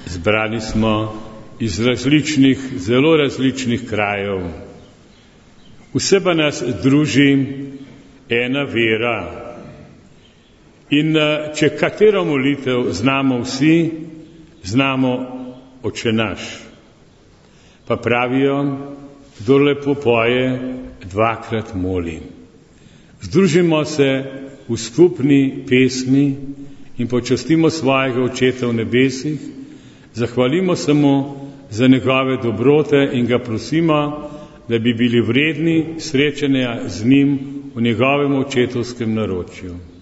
Zbrani smo iz zelo različnih krajev. Vse pa nas druži ena vera. In če katero molitev znamo vsi, znamo Oče naš. Pa pravijo, kdor lepo poje, dvakrat moli. Združimo se v skupni pesmi in počastimo svojega Očeta v nebesih, zahvalimo se mu za njegove dobrote in ga prosimo, da bi bili vredni srečanja z njim v njegovem očetovskem naročju.